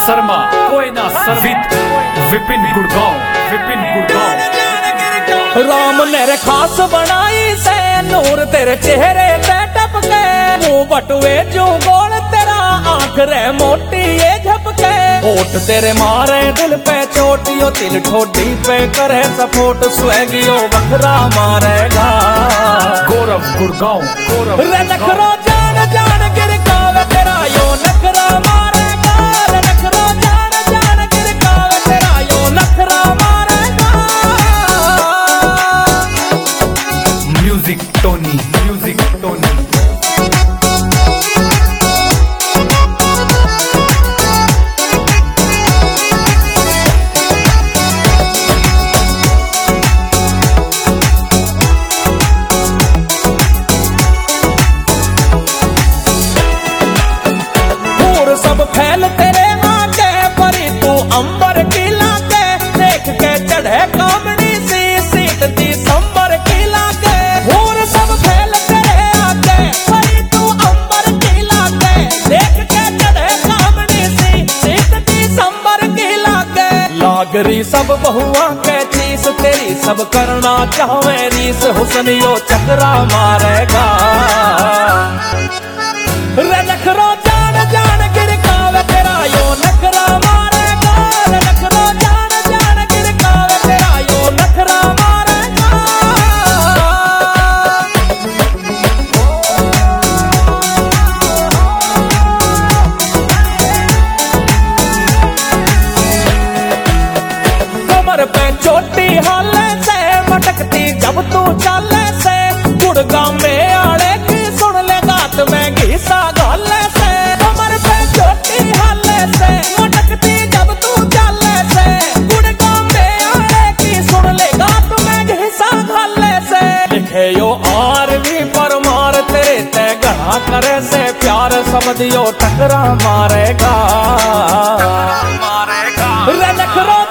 शर्मा कोई ना सर्वित विपिन गुड़गांव राम ने खास बनाई से नूर तेरे चेहरे पे टपके मुंह बटुए जो गोल तेरा आंख रे मोटी ये झपके होठ तेरे मारे दिल पे चोटियो तिल ठोडी पे करे सपोर्ट स्वेगियो बखरा मारेगा गौरव गुड़गांव रे नखरो जान जान गिर कावे तेरा यो नखरा मारेगा रे नखरो जान जान गिर कावे तेरा यो नखरा मारेगा म्यूजिक टोनी सब फैल तेरे आगे परी तू अंबर की लागे देख के चढ़े कामनी सी सीट दिसंबर की लागे और सब फैल तेरे आगे परी तू अंबर की लागे देख के चढ़े कामनी सी सीट दिसंबर की लागे लागरी सब बहुआ के चीज तेरी सब करना चाहे रीस हुस्न यो चकरा मारेगा रे नखरो जान जान गिर कावे तेरा यो नखरा मारेगा रे नखरो जान जान गिर कावे तेरा यो नखरा मारेगा कमर पे चोटी हाले से मटकती जब तू चाले से गुड़गांव में आड़े की सुन ले गात में घीसा गाले से कमर पे चोटी हाले से मटकती जब तू चाले से गुड़गांव में आड़े की सुन ले गात में घीसा गाले से लिखे यो आरवी पर मार तेरे ते गढ़ा करे से प्यार समझियो टकरा मारेगा रे नखरो